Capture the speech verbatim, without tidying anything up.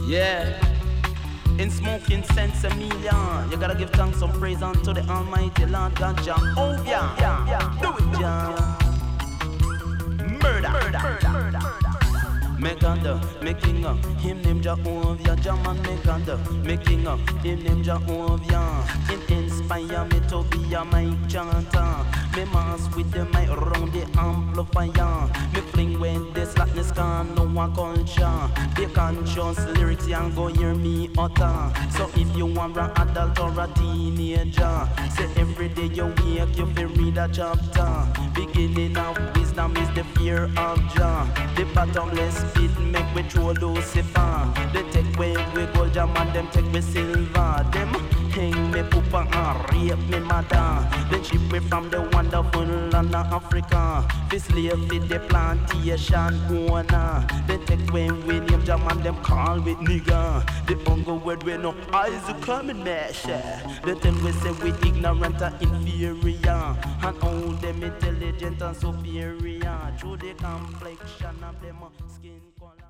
Yeah. In smoking sense a million, you gotta give thanks and praise unto the Almighty Lord God Jah. Oh yeah, yeah, yeah. Do it, Jah. Murder, murder, murder, murder. Make under, making up, him name Jehovah, Jaman make under, making up, him name Jehovah. Him inspire me to be a mic chanter. Me mass with the mic round the amplifier. Me fling when the slackness can know one culture. Be conscious lyrics and go hear me utter. So if you want an adult or a teenager, say every day you wake you feel read a chapter. Beginning of wisdom is the fear of Jah. The bottomless pit make we throw Lucifer. They take away we gold jam and them take me silver. Them hang me poopa and rape me mother. Then ship me from the wonderful land of Africa. This slave with the plantation owner. They take away we name jam and them call with nigga. The hunger word we no eyes are coming mash. They tell we say we ignorant and inferior. And all them intelligent and superior. Through the complexion of them skin color.